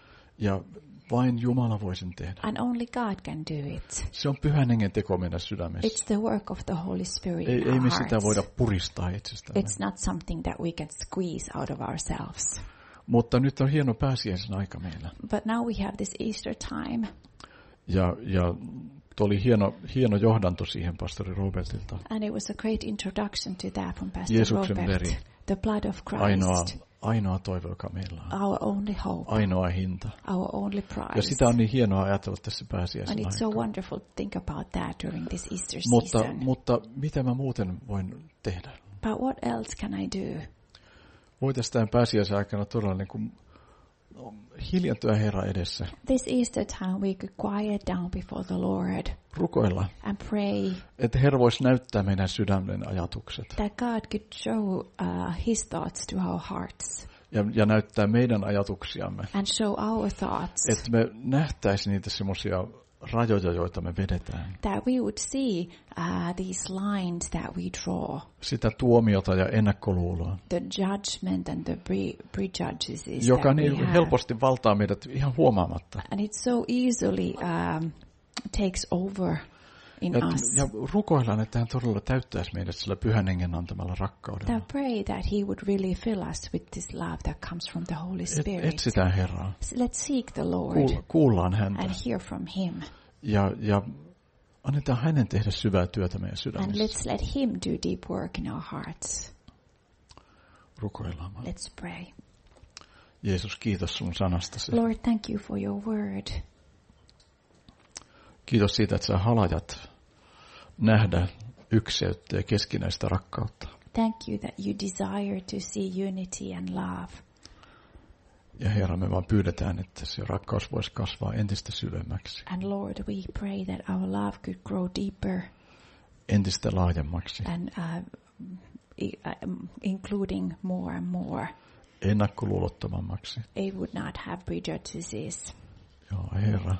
Ja vain Jumala voi sen tehdä. And only God can do it. Se on Pyhän Hengen teko meidän sydämessä. It's the work of the Holy Spirit Ei, in ei our me sitä hearts. voida puristaa itsestämme. It's not something that we can squeeze out of ourselves. Mutta nyt on hieno pääsiäisen aika meillä. But now we have this Easter time. Ja, ja tuo oli hieno, hieno johdanto siihen pastori Robertilta. And it was a great introduction to that from Pastor Jeesuksen Robert. veri. The blood of Christ. Ainoa, ainoa toivo, joka meillä on. Our only hope. Ainoa hinta. Our only prize. Ja sitä on niin hienoa ajatella tässä And pääsiäisen it's so aikaan. wonderful to think about that during this Easter Mutta, season. mutta mitä mä muuten voin tehdä? But what else can I do? Voitaisiin tämän pääsiäisen aikana todella niin kuin no, hiljentyä Herran edessä. This Easter time we could quiet down before the Lord Rukoilla, and pray että Herra voisi näyttää meidän sydämen ajatukset. that God could show uh, his thoughts to our hearts Ja, ja näyttää meidän ajatuksiamme. and show our thoughts. Että me nähtäisiin niitä semmoisia rajoja, joita me vedetään. That we would see uh, these lines that we draw, Sitä tuomiota ja ennakkoluuloa, the judgment and the pre- prejudices joka that we niin have. helposti valtaa meidät ihan huomaamatta. And it so easily um, takes over in Et, us. ja rukoillaan, että hän todella täyttäisi meidät sillä Pyhän Hengen antamalla rakkaudella. That pray that he would really fill us with this love that comes from the Holy Et, Spirit. etsitään Herraa. So let's seek the Lord Kuul, kuullaan häntä. and hear from him. Ja, ja annetaan hänen tehdä syvää työtä meidän And sydämessä. let's let him do deep work in our hearts. Rukoillaan. Let's pray. Jeesus, kiitos sun sanastasi. Lord, thank you for your word. Kiitos siitä, että sä halajat nähdä ykseyttä ja keskinäistä rakkautta. Thank you that you desire to see unity and love. Ja Herra, me vaan pyydetään, että se rakkaus voisi kasvaa entistä syvemmäksi, And Lord, we pray that our love could grow deeper entistä laajemmaksi, and uh, i- um, including more and more. ennakkoluulottomammaksi. It would not have prejudices. Joo, Herra,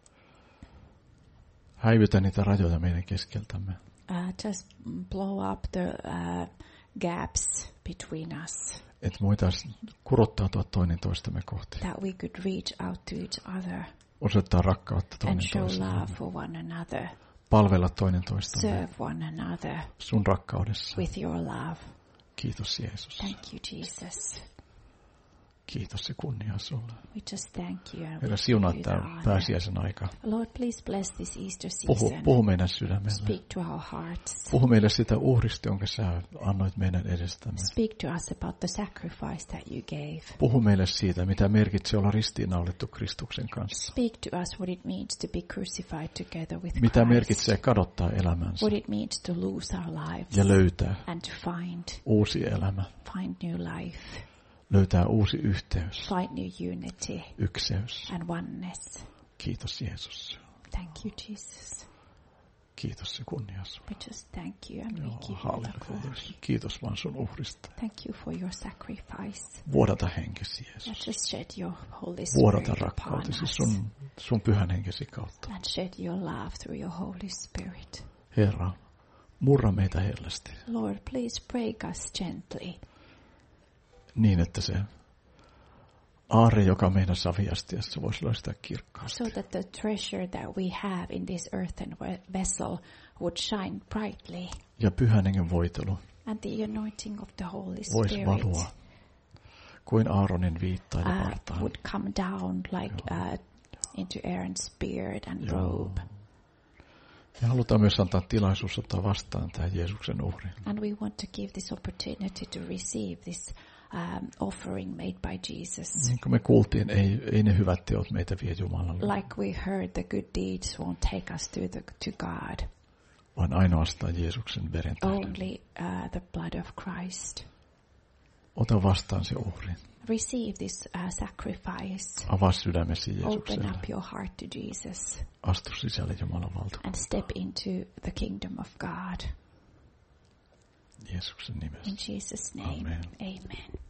häivytä niitä rajoja meidän keskeltämme. Uh, just blow up the uh, gaps between us, Että voitaisiin kurottautua toinen toistemme kohti. that we could reach out to each other Osoittaa rakkautta and toinen show toiselle. love for one another, Palvella toinen toistamme serve one another sun rakkaudessa. with your love. Kiitos Jeesus. Thank you, Jesus. Kiitos ja kunnia sulle. We just thank you and we Herra, give siunaa you the tämä honor. pääsiäisen aika. Lord, please bless this Easter Puhu, season. puhu meidän sydämelle. Speak to our hearts. Puhu meille sitä uhrista, jonka sä annoit meidän edestämme. Speak to us about the sacrifice that you gave. Puhu meille siitä, mitä merkitsee olla ristiinnaulittu Kristuksen kanssa. Speak to us what it means to be crucified together with Mitä Christ. merkitsee kadottaa elämänsä What it means to lose our lives ja löytää and to find uusi elämä. find new life, Löytää uusi yhteys, find new unity ykseys. and oneness. Kiitos Jeesus. Thank you, Jesus. Kiitos ja kunnia sulle. We just thank you and we Joo, give you the halleluja. glory. Kiitos vaan sun uhrista. Thank you for your sacrifice. Vuodata henkesi And Jeesus. just shed your Holy Vuodata Spirit upon rakkautesi us. sun, sun pyhän henkesi kautta. And shed your love through your Holy Spirit. Herra, murra meitä hellästi Lord, please break us gently niin, että se aarre, joka meidän saviastiassa voisi loistaa kirkkaasti. so that the treasure that we have in this earthen we- vessel would shine brightly Ja pyhän hengen voitelu and the anointing of the Holy voisi Spirit valua kuin Aaronin viitta ja uh, partaan. would come down like uh, into Aaron's beard and robe. Me halutaan myös antaa tilaisuus ottaa vastaan tämä Jeesuksen uhri. And we want to give this opportunity to receive this um, offering made by Jesus. Niin kuin me kuultiin, ei, ei ne hyvät teot meitä vie Jumalalle. Like we heard, the good deeds won't take us to, the, to God. Vaan ainoastaan Jeesuksen veren tähden. Only uh, the blood of Christ. Ota vastaan se uhri. Receive this uh, sacrifice. Avaa sydämesi Open Jeesukselle. up your heart to Jesus. Astu sisälle Jumalan And valtakuntaan. step into the kingdom of God. Jeesuksen nimessä. In Jesus' name, Amen. amen.